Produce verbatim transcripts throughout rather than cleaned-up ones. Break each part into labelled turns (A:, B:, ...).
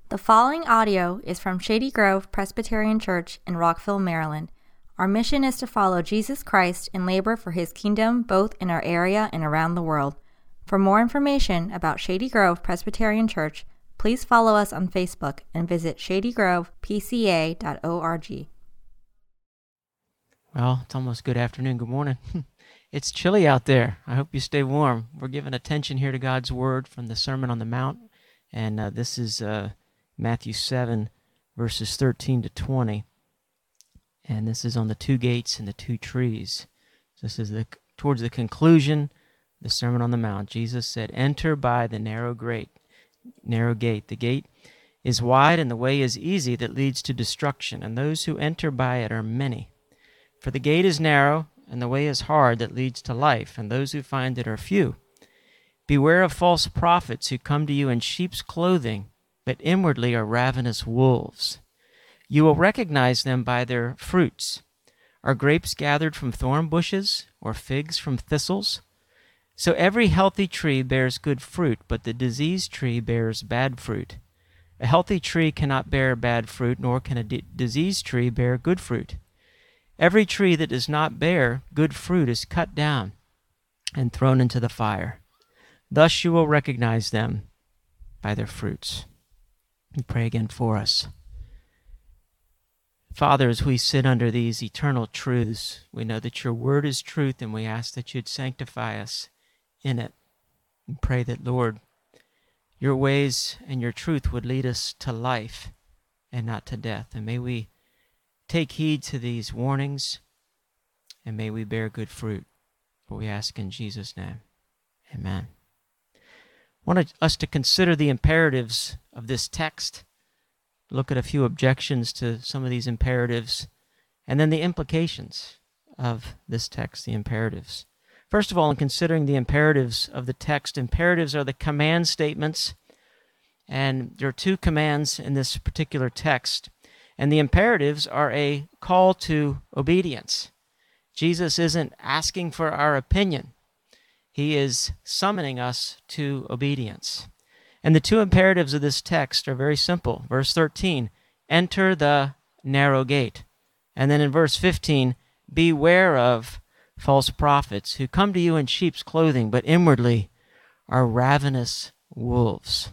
A: The following audio is from Shady Grove Presbyterian Church in Rockville, Maryland. Our mission is to follow Jesus Christ and labor for his kingdom both in our area and around the world. For more information about Shady Grove Presbyterian Church, please follow us on Facebook and visit shady grove p c a dot org.
B: Well, it's almost good afternoon, good morning. It's chilly out there. I hope you stay warm. We're giving attention here to God's Word from the Sermon on the Mount, and uh, this is uh, Matthew seven, verses thirteen to twenty, and this is on the two gates and the two trees. This is the towards the conclusion, the Sermon on the Mount. Jesus said, "Enter by the narrow gate. Narrow gate. The gate is wide, and the way is easy that leads to destruction, and those who enter by it are many. For the gate is narrow, and the way is hard that leads to life, and those who find it are few. Beware of false prophets who come to you in sheep's clothing, but inwardly are ravenous wolves. You will recognize them by their fruits. Are grapes gathered from thorn bushes, or figs from thistles? So every healthy tree bears good fruit, but the diseased tree bears bad fruit. A healthy tree cannot bear bad fruit, nor can a d- diseased tree bear good fruit. Every tree that does not bear good fruit is cut down and thrown into the fire. Thus you will recognize them by their fruits." We pray again for us. Father, as we sit under these eternal truths, we know that your word is truth, and we ask that you'd sanctify us in it. And pray that, Lord, your ways and your truth would lead us to life and not to death. And may we take heed to these warnings, and may we bear good fruit. For we ask in Jesus' name. Amen. I want us to consider the imperatives of this text, look at a few objections to some of these imperatives, and then the implications of this text, the imperatives. First of all, in considering the imperatives of the text, imperatives are the command statements, and there are two commands in this particular text, and the imperatives are a call to obedience. Jesus isn't asking for our opinion. He is summoning us to obedience. And the two imperatives of this text are very simple. Verse thirteen, enter the narrow gate. And then in verse fifteen, beware of false prophets who come to you in sheep's clothing, but inwardly are ravenous wolves.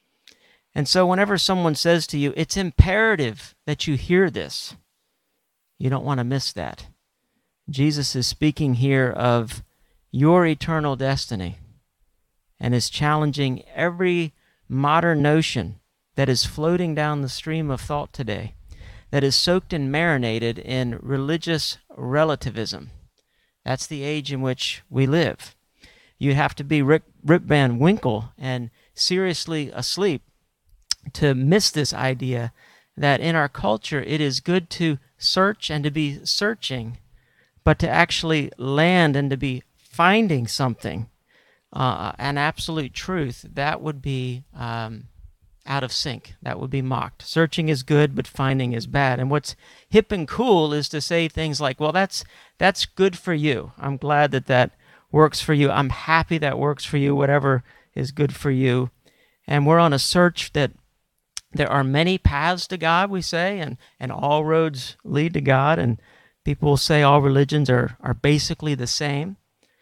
B: And so whenever someone says to you, it's imperative that you hear this, you don't want to miss that. Jesus is speaking here of your eternal destiny and is challenging every modern notion that is floating down the stream of thought today, that is soaked and marinated in religious relativism. That's the age in which we live. You have to be Rick, Rip Van Winkle and seriously asleep to miss this idea that in our culture it is good to search and to be searching, but to actually land and to be finding something, uh, an absolute truth, that would be um, out of sync. That would be mocked. Searching is good, but finding is bad. And what's hip and cool is to say things like, well, that's that's good for you. I'm glad that that works for you. I'm happy that works for you, whatever is good for you. And we're on a search that there are many paths to God, we say, and, and all roads lead to God. And people will say all religions are, are basically the same.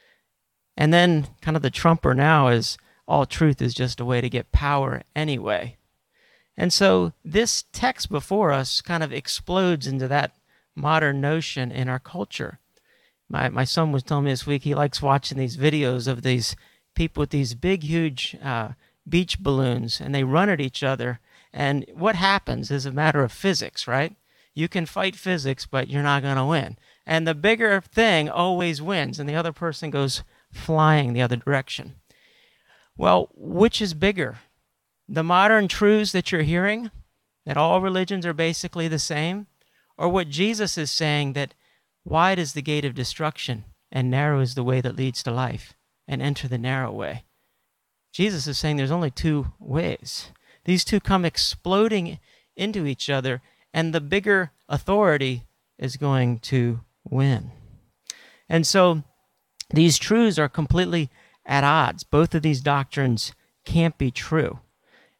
B: And then kind of the trumper now is all truth is just a way to get power anyway. And so this text before us kind of explodes into that modern notion in our culture. My my son was telling me this week he likes watching these videos of these people with these big, huge uh, beach balloons, and they run at each other. And what happens is a matter of physics, right? You can fight physics, but you're not going to win. And the bigger thing always wins, and the other person goes flying the other direction. Well, which is bigger? The modern truths that you're hearing, that all religions are basically the same, or what Jesus is saying, that wide is the gate of destruction and narrow is the way that leads to life, and enter the narrow way. Jesus is saying there's only two ways. These two come exploding into each other, and the bigger authority is going to win. And so these truths are completely at odds. Both of these doctrines can't be true.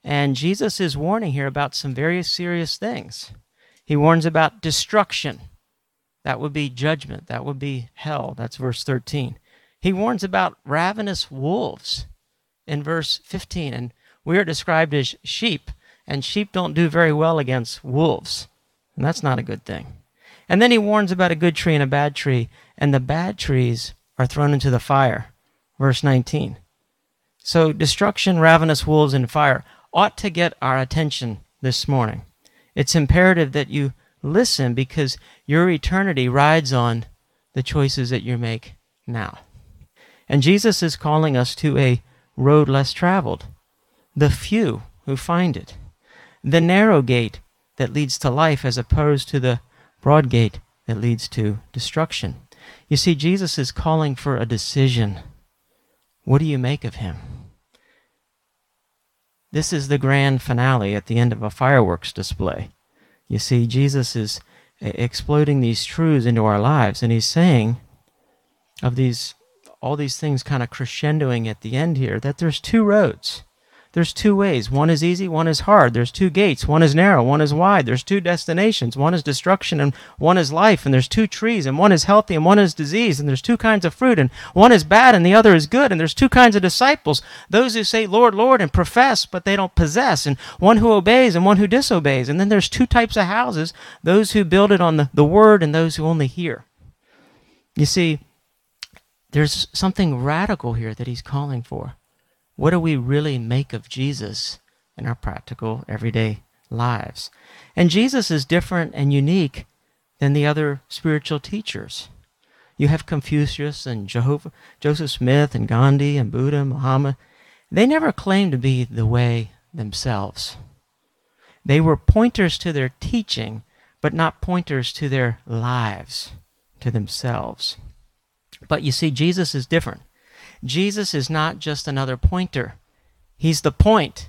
B: And Jesus is warning here about some very serious things. He warns about destruction. That would be judgment. That would be hell. That's verse thirteen. He warns about ravenous wolves in verse fifteen. And we are described as sheep, and sheep don't do very well against wolves. And that's not a good thing. And then he warns about a good tree and a bad tree, and the bad trees are thrown into the fire. Verse nineteen. So destruction, ravenous wolves, and fire ought to get our attention this morning. It's imperative that you listen because your eternity rides on the choices that you make now. And Jesus is calling us to a road less traveled, the few who find it, the narrow gate that leads to life as opposed to the broad gate that leads to destruction. You see, Jesus is calling for a decision. What do you make of him? This is the grand finale at the end of a fireworks display. You see, Jesus is exploding these truths into our lives, and he's saying of these, all these things kind of crescendoing at the end here, that there's two roads. There's two ways. One is easy, one is hard. There's two gates. One is narrow, one is wide. There's two destinations. One is destruction and one is life. And there's two trees, and one is healthy and one is disease. And there's two kinds of fruit, and one is bad and the other is good. And there's two kinds of disciples, those who say, Lord, Lord, and profess, but they don't possess. And one who obeys and one who disobeys. And then there's two types of houses, those who build it on the, the word and those who only hear. You see, there's something radical here that he's calling for. What do we really make of Jesus in our practical, everyday lives? And Jesus is different and unique than the other spiritual teachers. You have Confucius and Jehovah, Joseph Smith and Gandhi and Buddha, Muhammad. They never claimed to be the way themselves. They were pointers to their teaching, but not pointers to their lives, to themselves. But you see, Jesus is different. Jesus is not just another pointer. He's the point.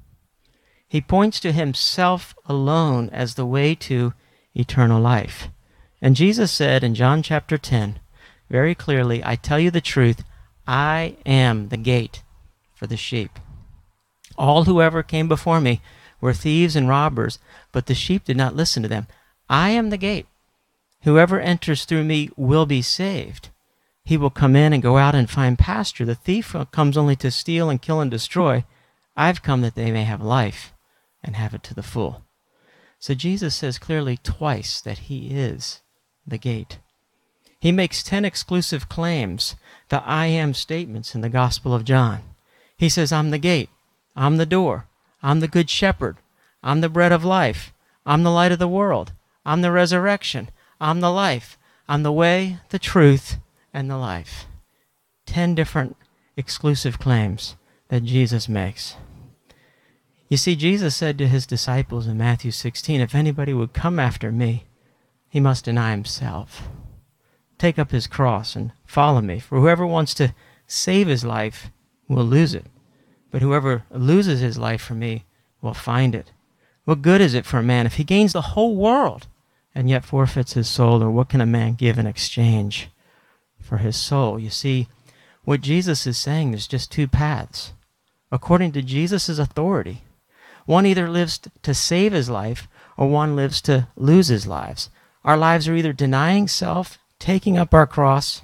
B: He points to himself alone as the way to eternal life. And Jesus said in John chapter ten, very clearly, I tell you the truth, I am the gate for the sheep. All whoever came before me were thieves and robbers, but the sheep did not listen to them. I am the gate. Whoever enters through me will be saved. He will come in and go out and find pasture. The thief comes only to steal and kill and destroy. I've come that they may have life and have it to the full. So Jesus says clearly twice that he is the gate. He makes ten exclusive claims, the I am statements in the Gospel of John. He says, I'm the gate. I'm the door. I'm the good shepherd. I'm the bread of life. I'm the light of the world. I'm the resurrection. I'm the life. I'm the way, the truth, and the life. Ten different exclusive claims that Jesus makes. You see, Jesus said to his disciples in Matthew sixteen, if anybody would come after me, he must deny himself, take up his cross and follow me. For whoever wants to save his life will lose it, but whoever loses his life for me will find it. What good is it for a man if he gains the whole world and yet forfeits his soul? Or what can a man give in exchange for his soul? You see, what Jesus is saying, there's just two paths. According to Jesus' authority, one either lives to save his life or one lives to lose his lives. Our lives are either denying self, taking up our cross,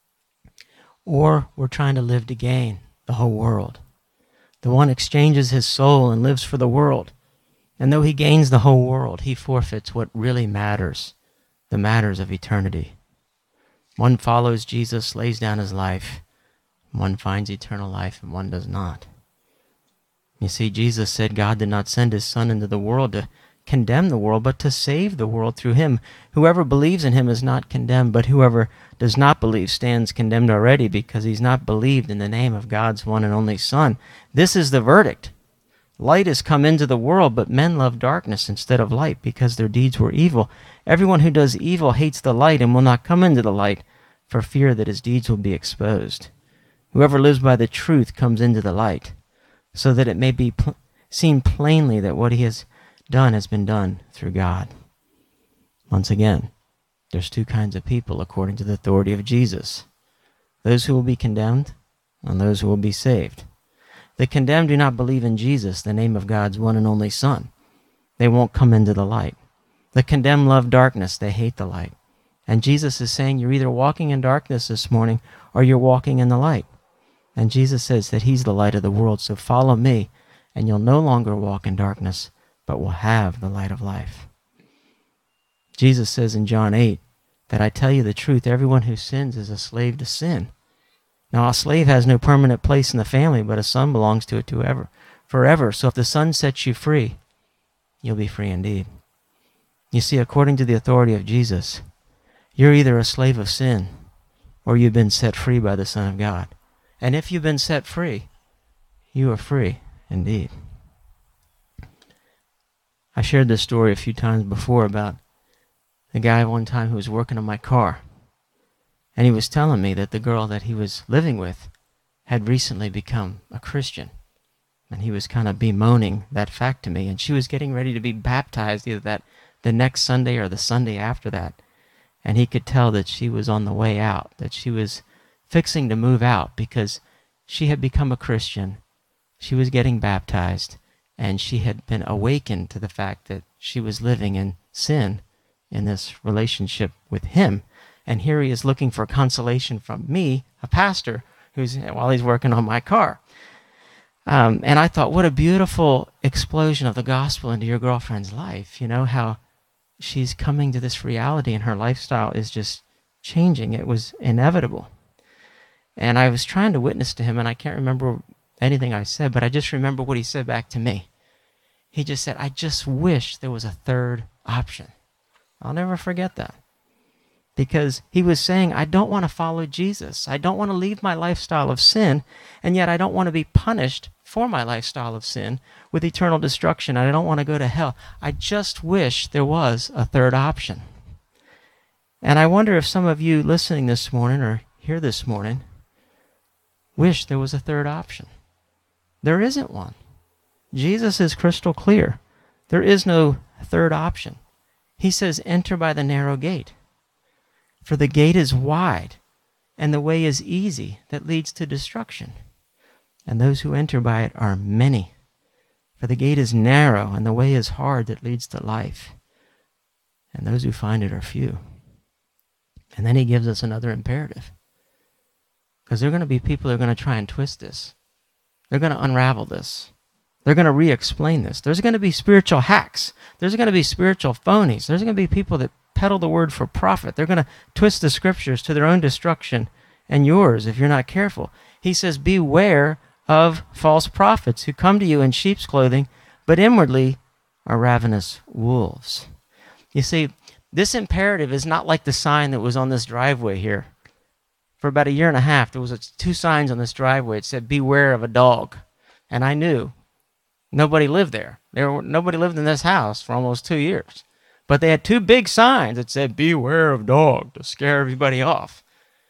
B: or we're trying to live to gain the whole world. The one exchanges his soul and lives for the world. And though he gains the whole world, he forfeits what really matters, the matters of eternity. One follows Jesus, lays down his life. One finds eternal life, and one does not. You see, Jesus said God did not send his Son into the world to condemn the world, but to save the world through him. Whoever believes in him is not condemned, but whoever does not believe stands condemned already, because he's not believed in the name of God's one and only Son. This is the verdict. Light has come into the world, but men love darkness instead of light, because their deeds were evil. Everyone who does evil hates the light and will not come into the light, for fear that his deeds will be exposed. Whoever lives by the truth comes into the light, so that it may be pl- seen plainly that what he has done has been done through God. Once again, there's two kinds of people according to the authority of Jesus. Those who will be condemned and those who will be saved. The condemned do not believe in Jesus, the name of God's one and only Son. They won't come into the light. The condemned love darkness. They hate the light. And Jesus is saying you're either walking in darkness this morning or you're walking in the light. And Jesus says that he's the light of the world. So follow me and you'll no longer walk in darkness, but will have the light of life. Jesus says in John eight that I tell you the truth, everyone who sins is a slave to sin. Now, a slave has no permanent place in the family, but a son belongs to it to ever, forever. So if the Son sets you free, you'll be free indeed. You see, according to the authority of Jesus, you're either a slave of sin or you've been set free by the Son of God. And if you've been set free, you are free indeed. I shared this story a few times before about the guy one time who was working on my car. And he was telling me that the girl that he was living with had recently become a Christian. And he was kind of bemoaning that fact to me. And she was getting ready to be baptized either that the next Sunday or the Sunday after that. And he could tell that she was on the way out, that she was fixing to move out because she had become a Christian. She was getting baptized, and she had been awakened to the fact that she was living in sin in this relationship with him. And here he is looking for consolation from me, a pastor, who's while he's working on my car. Um, and I thought, what a beautiful explosion of the gospel into your girlfriend's life. You know, how she's coming to this reality and her lifestyle is just changing. It was inevitable. And I was trying to witness to him, and I can't remember anything I said, but I just remember what he said back to me. He just said, I just wish there was a third option. I'll never forget that. Because he was saying, I don't want to follow Jesus. I don't want to leave my lifestyle of sin, and yet I don't want to be punished for my lifestyle of sin with eternal destruction. I don't want to go to hell. I just wish there was a third option. And I wonder if some of you listening this morning or here this morning wish there was a third option. There isn't one. Jesus is crystal clear. There is no third option. He says, enter by the narrow gate. For the gate is wide, and the way is easy that leads to destruction. And those who enter by it are many. For the gate is narrow, and the way is hard that leads to life. And those who find it are few. And then he gives us another imperative. Because there are going to be people that are going to try and twist this. They're going to unravel this. They're going to re-explain this. There's going to be spiritual hacks. There's going to be spiritual phonies. There's going to be people that peddle the word for profit. They're going to twist the scriptures to their own destruction and yours if you're not careful. He says, beware of false prophets who come to you in sheep's clothing, but inwardly are ravenous wolves. You see, this imperative is not like the sign that was on this driveway here. For about a year and a half, there was a, two signs on this driveway. It said, beware of a dog. And I knew nobody lived there. There were, nobody lived in this house for almost two years. But they had two big signs that said, beware of dog, to scare everybody off.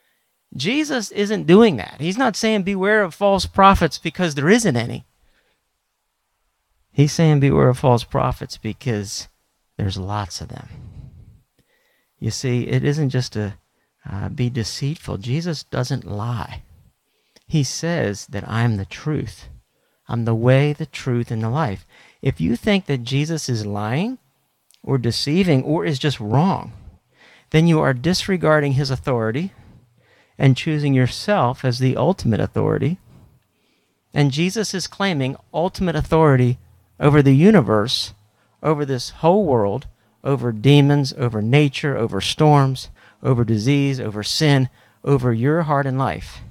B: Jesus isn't doing that. He's not saying beware of false prophets because there isn't any. He's saying beware of false prophets because there's lots of them. You see, it isn't just to uh, be deceitful. Jesus doesn't lie. He says that I'm the truth. I'm the way, the truth, and the life. If you think that Jesus is lying, or deceiving, or is just wrong, then you are disregarding his authority and choosing yourself as the ultimate authority. And Jesus is claiming ultimate authority over the universe, over this whole world, over demons, over nature, over storms, over disease, over sin, over your heart and life.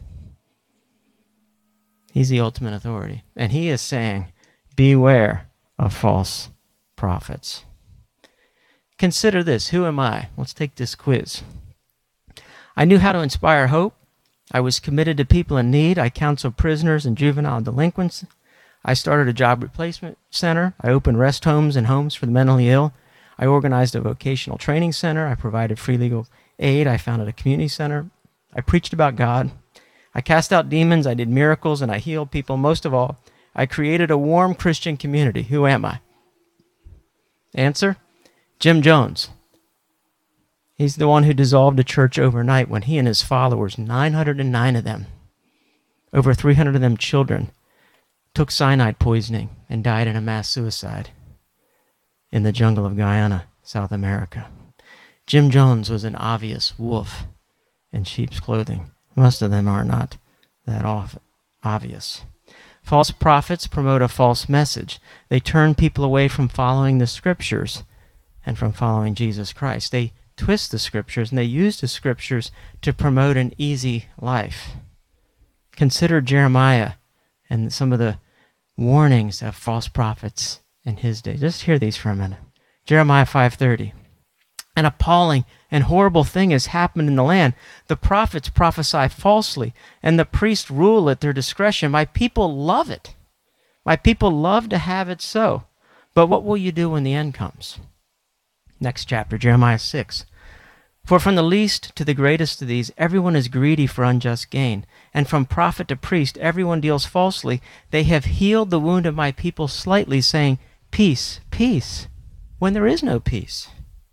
B: He's the ultimate authority. And he is saying, beware of false prophets. Consider this. Who am I? Let's take this quiz. I knew how to inspire hope. I was committed to people in need. I counseled prisoners and juvenile delinquents. I started a job replacement center. I opened rest homes and homes for the mentally ill. I organized a vocational training center. I provided free legal aid. I founded a community center. I preached about God. I cast out demons. I did miracles, and I healed people. Most of all, I created a warm Christian community. Who am I? Answer? Jim Jones. He's the one who dissolved a church overnight when he and his followers, nine hundred nine of them, over three hundred of them children, took cyanide poisoning and died in a mass suicide in the jungle of Guyana, South America. Jim Jones was an obvious wolf in sheep's clothing. Most of them are not that off- obvious. False prophets promote a false message. They turn people away from following the scriptures and from following Jesus Christ. They twist the scriptures and they use the scriptures to promote an easy life. Consider Jeremiah and some of the warnings of false prophets in his day. Just hear these for a minute. Jeremiah five thirty. An appalling and horrible thing has happened in the land. The prophets prophesy falsely, and the priests rule at their discretion. My people love it. My people love to have it so. But what will you do when the end comes? Next chapter, Jeremiah six. For from the least to the greatest of these, everyone is greedy for unjust gain, and from prophet to priest, everyone deals falsely. They have healed the wound of my people slightly, saying, peace, peace, when there is no peace.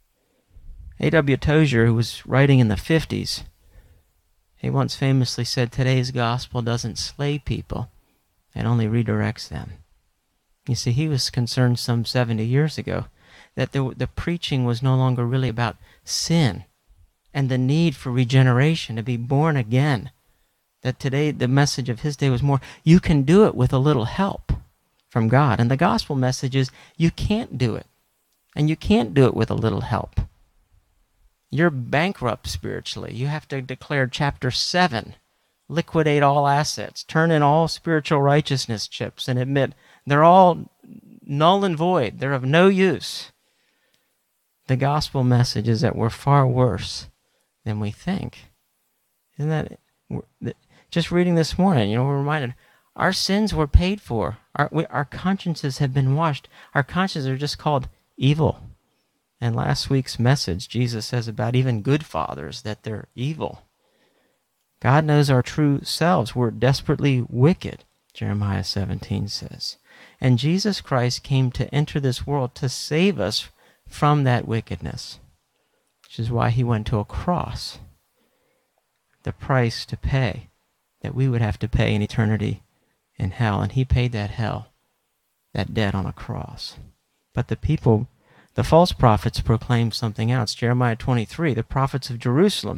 B: A W Tozier, who was writing in the fifties, he once famously said, today's gospel doesn't slay people, it only redirects them. You see, he was concerned some seventy years ago that the, the preaching was no longer really about sin and the need for regeneration, to be born again. That today, the message of his day was more, you can do it with a little help from God. And the gospel message is, you can't do it. And you can't do it with a little help. You're bankrupt spiritually. You have to declare chapter seven, liquidate all assets, turn in all spiritual righteousness chips, and admit they're all null and void. They're of no use. The gospel message is that we're far worse than we think. Isn't that, just reading this morning, you know, we're reminded, our sins were paid for. Our, we, our consciences have been washed. Our consciences are just called evil. And last week's message, Jesus says about even good fathers that they're evil. God knows our true selves. We're desperately wicked, Jeremiah seventeen says. And Jesus Christ came to enter this world to save us from that wickedness, which is why he went to a cross, the price to pay that we would have to pay in eternity in hell. And he paid that hell, that debt on a cross. But the people, the false prophets, proclaimed something else. Jeremiah twenty-three, the prophets of Jerusalem,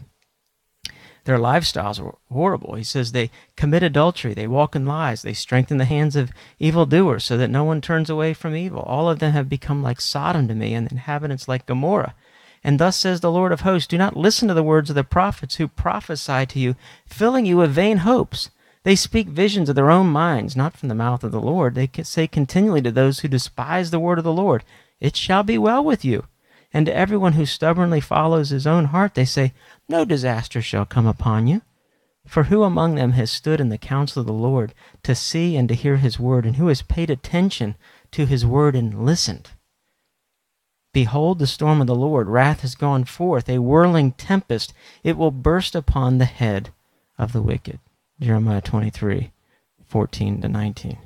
B: their lifestyles were horrible. He says they commit adultery, they walk in lies, they strengthen the hands of evildoers so that no one turns away from evil. All of them have become like Sodom to me, and the inhabitants like Gomorrah. And thus says the Lord of hosts, do not listen to the words of the prophets who prophesy to you, filling you with vain hopes. They speak visions of their own minds, not from the mouth of the Lord. They say continually to those who despise the word of the Lord, it shall be well with you. And to everyone who stubbornly follows his own heart, they say, no disaster shall come upon you. For who among them has stood in the counsel of the Lord to see and to hear his word, and who has paid attention to his word and listened? Behold, the storm of the Lord, wrath has gone forth, a whirling tempest. It will burst upon the head of the wicked. Jeremiah twenty-three, fourteen to nineteen.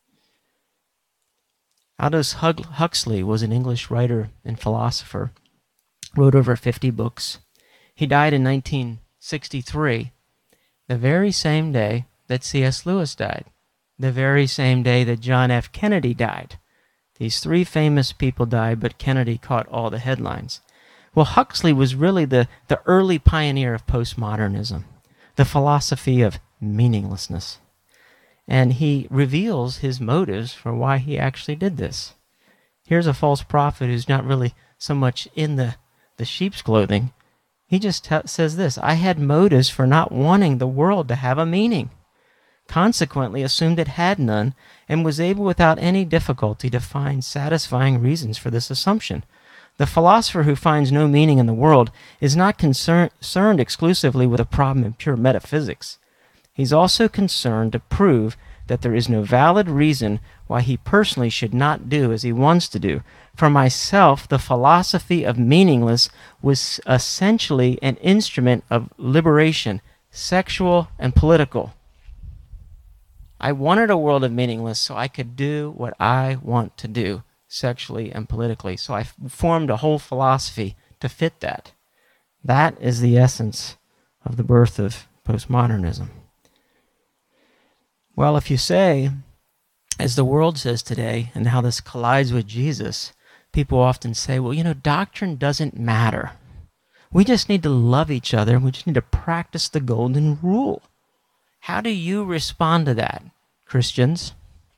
B: Aldous Huxley was an English writer and philosopher, wrote over fifty books. He died in nineteen sixty-three, the very same day that C S Lewis died, the very same day that John F. Kennedy died. These three famous people died, but Kennedy caught all the headlines. Well, Huxley was really the, the early pioneer of postmodernism, the philosophy of meaninglessness. And he reveals his motives for why he actually did this. Here's a false prophet who's not really so much in the, the sheep's clothing. He just t- says this, I had motives for not wanting the world to have a meaning, consequently assumed it had none, and was able without any difficulty to find satisfying reasons for this assumption. The philosopher who finds no meaning in the world is not concern- concerned exclusively with a problem in pure metaphysics. He's also concerned to prove that there is no valid reason why he personally should not do as he wants to do. For myself, the philosophy of meaningless was essentially an instrument of liberation, sexual and political. I wanted a world of meaningless so I could do what I want to do, sexually and politically. So I f- formed a whole philosophy to fit that. That is the essence of the birth of postmodernism. Well, if you say as the world says today, and how this collides with Jesus, people often say, well, you know, doctrine doesn't matter. We just need to love each other, and we just need to practice the golden rule. How do you respond to that, Christians?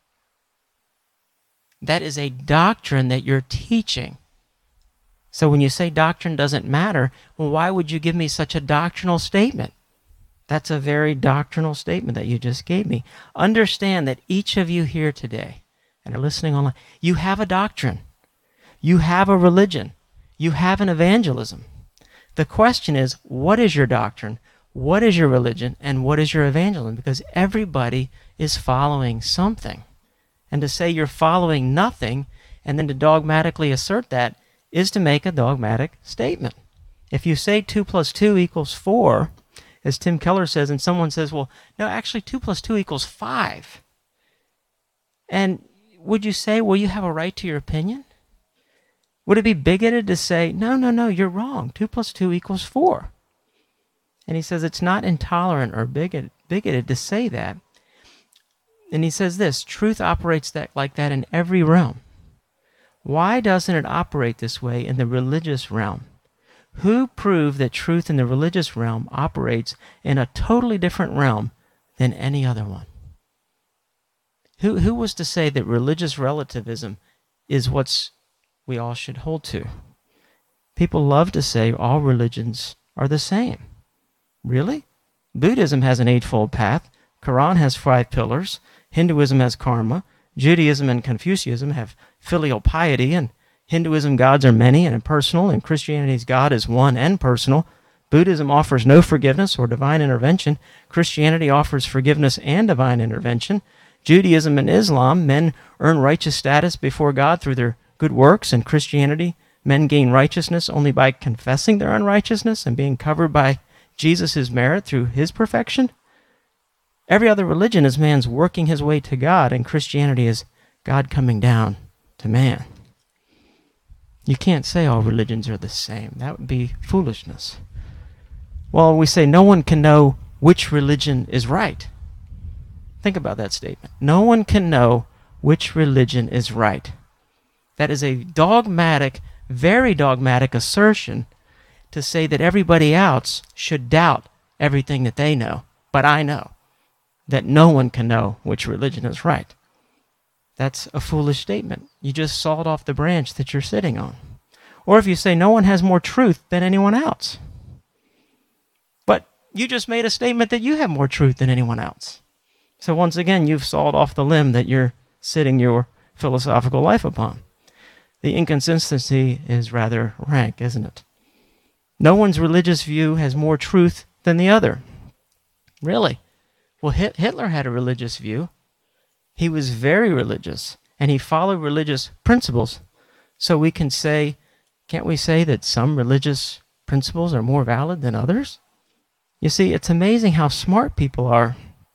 B: That is a doctrine that you're teaching. So when you say doctrine doesn't matter, well, why would you give me such a doctrinal statement? That's a very doctrinal statement that you just gave me. Understand that each of you here today and are listening online, you have a doctrine. You have a religion. You have an evangelism. The question is, what is your doctrine? What is your religion? And what is your evangelism? Because everybody is following something. And to say you're following nothing and then to dogmatically assert that is to make a dogmatic statement. If you say two plus two equals four, as Tim Keller says, and someone says, well, no, actually two plus two equals five. And would you say, well, you have a right to your opinion? Would it be bigoted to say, no, no, no, you're wrong. two plus two equals four. And he says it's not intolerant or bigot, bigoted to say that. And he says this, truth operates that like that in every realm. Why doesn't it operate this way in the religious realm? Who proved that truth in the religious realm operates in a totally different realm than any other one? Who, who was to say that religious relativism is what we all should hold to? People love to say all religions are the same. Really? Buddhism has an eightfold path. Quran has five pillars. Hinduism has karma. Judaism and Confucianism have filial piety, and Hinduism gods are many and impersonal, and Christianity's God is one and personal. Buddhism offers no forgiveness or divine intervention. Christianity offers forgiveness and divine intervention. Judaism and Islam, men earn righteous status before God through their good works. In Christianity, men gain righteousness only by confessing their unrighteousness and being covered by Jesus' merit through his perfection. Every other religion is man's working his way to God, and Christianity is God coming down to man. You can't say all religions are the same. That would be foolishness. Well, we say no one can know which religion is right. Think about that statement. No one can know which religion is right. That is a dogmatic, very dogmatic assertion to say that everybody else should doubt everything that they know. But I know that no one can know which religion is right. That's a foolish statement. You just sawed off the branch that you're sitting on. Or if you say no one has more truth than anyone else. But you just made a statement that you have more truth than anyone else. So once again, you've sawed off the limb that you're sitting your philosophical life upon. The inconsistency is rather rank, isn't it? No one's religious view has more truth than the other. Really? Well, Hitler had a religious view. He was very religious, and he followed religious principles. So we can say, can't we say that some religious principles are more valid than others? You see, it's amazing how smart people are.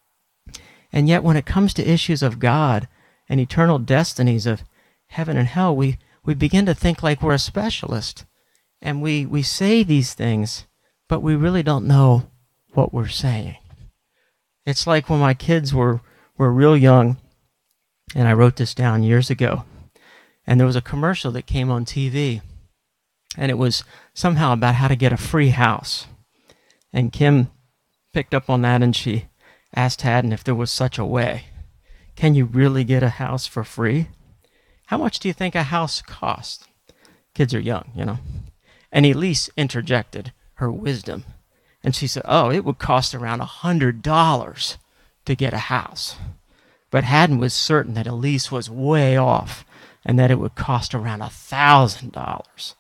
B: And yet when it comes to issues of God and eternal destinies of heaven and hell, we, we begin to think like we're a specialist. And we, we say these things, but we really don't know what we're saying. It's like when my kids were, were real young, and I wrote this down years ago, and there was a commercial that came on T V, and it was somehow about how to get a free house. And Kim picked up on that, and she asked Haddon if there was such a way. Can you really get a house for free? How much do you think a house costs? Kids are young, you know. And Elise interjected her wisdom. And she said, oh, it would cost around one hundred dollars to get a house. But Haddon was certain that Elise was way off and that it would cost around one thousand dollars.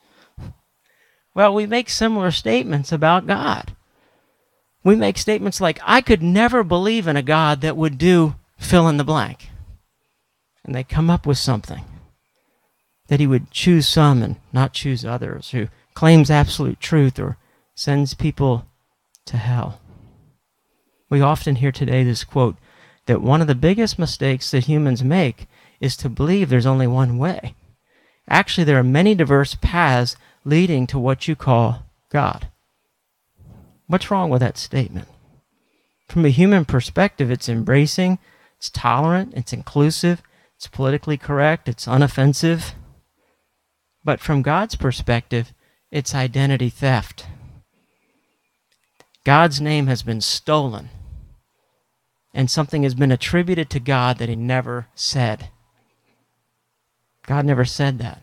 B: Well, we make similar statements about God. We make statements like, I could never believe in a God that would do fill in the blank. And they come up with something. That he would choose some and not choose others, who claims absolute truth or sends people to hell. We often hear today this quote, that one of the biggest mistakes that humans make is to believe there's only one way. Actually, there are many diverse paths leading to what you call God. What's wrong with that statement? From a human perspective, it's embracing, it's tolerant, it's inclusive, It's politically correct. It's unoffensive. But from God's perspective, it's identity theft. God's name has been stolen, and something has been attributed to God that he never said. God never said that.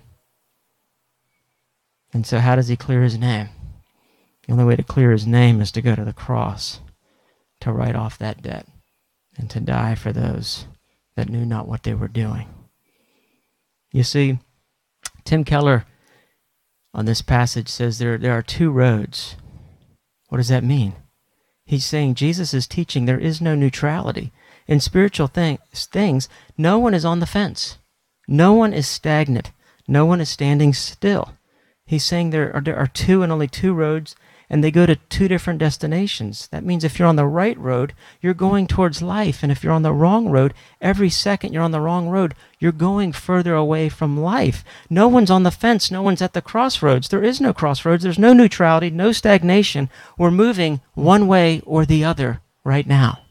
B: And so how does he clear his name? The only way to clear his name is to go to the cross, to write off that debt, and to die for those that knew not what they were doing. You see, Tim Keller on this passage says there, there are two roads. What does that mean? He's saying Jesus is teaching there is no neutrality. In spiritual thing, things, no one is on the fence. No one is stagnant. No one is standing still. He's saying there are, there are two and only two roads, and they go to two different destinations. That means if you're on the right road, you're going towards life. And if you're on the wrong road, every second you're on the wrong road, you're going further away from life. No one's on the fence. No one's at the crossroads. There is no crossroads. There's no neutrality, no stagnation. We're moving one way or the other right now.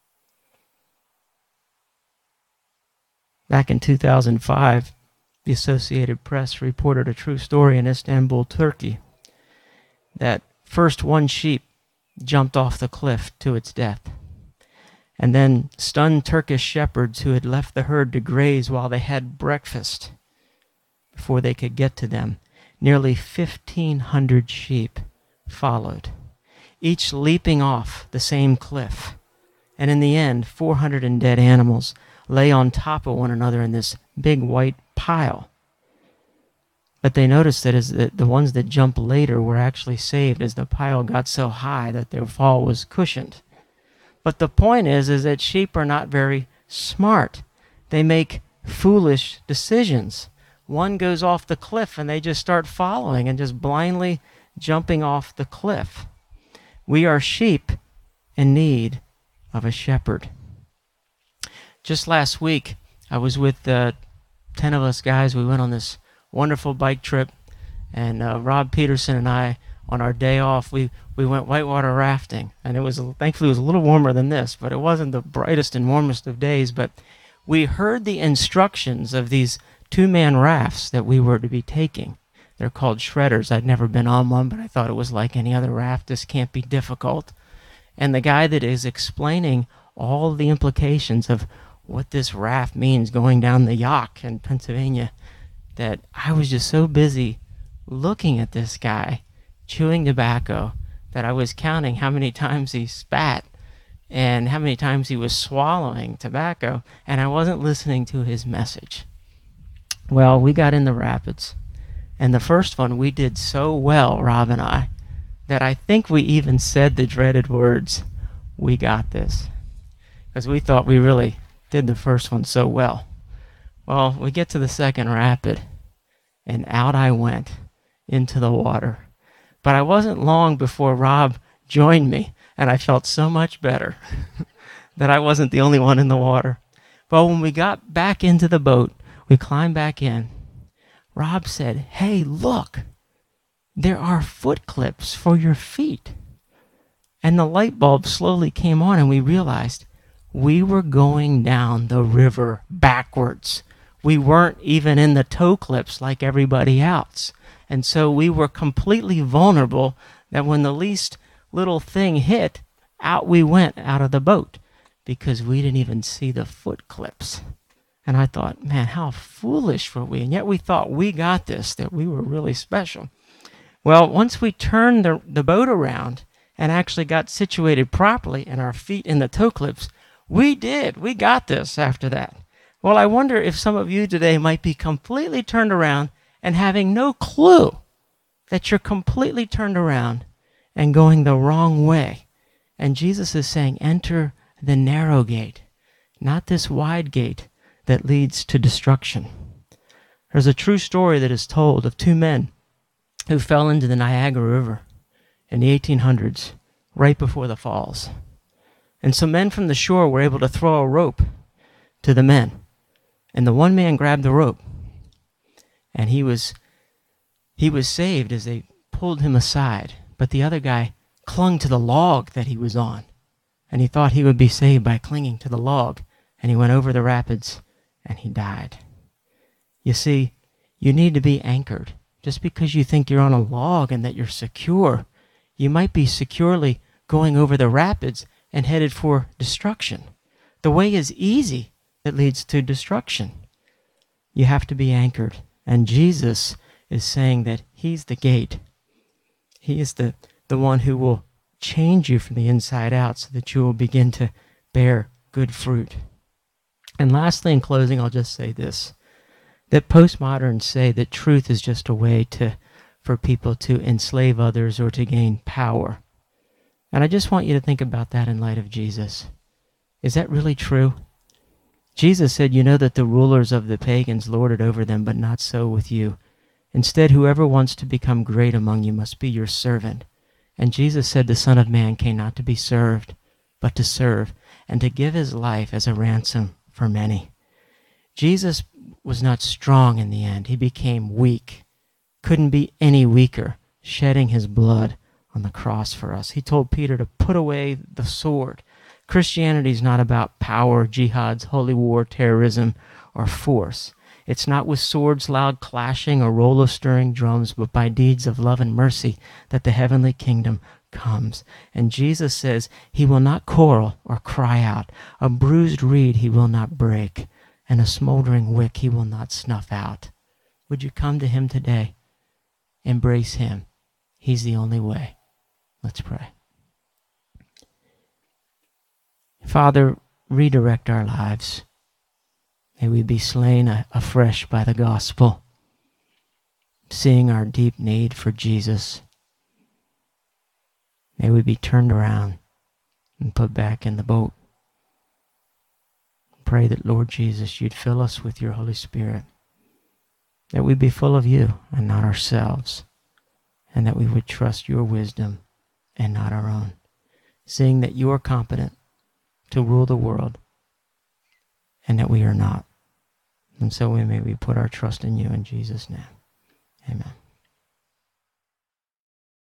B: Back in two thousand five, the Associated Press reported a true story in Istanbul, Turkey, that first one sheep jumped off the cliff to its death. And then stunned Turkish shepherds who had left the herd to graze while they had breakfast before they could get to them. Nearly fifteen hundred sheep followed, each leaping off the same cliff. And in the end, four hundred dead animals lay on top of one another in this big white pile. But they noticed that as the, the ones that jumped later were actually saved as the pile got so high that their fall was cushioned. But the point is, is that sheep are not very smart. They make foolish decisions. One goes off the cliff and they just start following and just blindly jumping off the cliff. We are sheep in need of a shepherd. Just last week, I was with uh, ten of us guys. We went on this wonderful bike trip, and uh, Rob Peterson and I, on our day off, we, we went whitewater rafting, and it was thankfully it was a little warmer than this, but it wasn't the brightest and warmest of days. But we heard the instructions of these two-man rafts that we were to be taking. They're called shredders. I'd never been on one, but I thought it was like any other raft. This can't be difficult. And the guy that is explaining all the implications of what this raft means going down the Yaak in Pennsylvania, that I was just so busy looking at this guy chewing tobacco that I was counting how many times he spat and how many times he was swallowing tobacco, and I wasn't listening to his message. Well, we got in the rapids, and the first one we did so well, Rob and I, that I think we even said the dreaded words, "We got this," because we thought we really did the first one so well. Well, we get to the second rapid, and out I went into the water. But I wasn't long before Rob joined me, and I felt so much better that I wasn't the only one in the water. But when we got back into the boat, we climbed back in. Rob said, "Hey, look, there are foot clips for your feet." And the light bulb slowly came on, and we realized we were going down the river backwards. We weren't even in the toe clips like everybody else. And so we were completely vulnerable that when the least little thing hit, out we went out of the boat because we didn't even see the foot clips. And I thought, man, how foolish were we? And yet we thought we got this, that we were really special. Well, once we turned the, the boat around and actually got situated properly and our feet in the toe clips, we did. We got this after that. Well, I wonder if some of you today might be completely turned around and having no clue that you're completely turned around and going the wrong way. And Jesus is saying, enter the narrow gate, not this wide gate that leads to destruction. There's a true story that is told of two men who fell into the Niagara River in the eighteen hundreds, right before the falls. And some men from the shore were able to throw a rope to the men. And the one man grabbed the rope. And he was he was saved as they pulled him aside. But the other guy clung to the log that he was on. And he thought he would be saved by clinging to the log. And he went over the rapids and he died. You see, you need to be anchored. Just because you think you're on a log and that you're secure, you might be securely going over the rapids and headed for destruction. The way is easy that leads to destruction. You have to be anchored. And Jesus is saying that he's the gate. He is the, the one who will change you from the inside out so that you will begin to bear good fruit. And lastly, in closing, I'll just say this, that postmoderns say that truth is just a way to for people to enslave others or to gain power. And I just want you to think about that in light of Jesus. Is that really true? Jesus said, you know that the rulers of the pagans lord it over them, but not so with you. Instead, whoever wants to become great among you must be your servant. And Jesus said the Son of Man came not to be served, but to serve, and to give his life as a ransom for many. Jesus was not strong in the end. He became weak. Couldn't be any weaker, shedding his blood on the cross for us. He told Peter to put away the sword. Christianity is not about power, jihads, holy war, terrorism, or force. It's not with swords, loud clashing, or roll of stirring drums, but by deeds of love and mercy that the heavenly kingdom comes. And Jesus says he will not quarrel or cry out. A bruised reed he will not break, and a smoldering wick he will not snuff out. Would you come to him today? Embrace him. He's the only way. Let's pray. Father, redirect our lives. May we be slain afresh by the gospel, seeing our deep need for Jesus. May we be turned around and put back in the boat. Pray that, Lord Jesus, you'd fill us with your Holy Spirit, that we be full of you and not ourselves, and that we would trust your wisdom and not our own, seeing that you are competent to rule the world and that we are not. And so we may we put our trust in you in Jesus' name. Amen.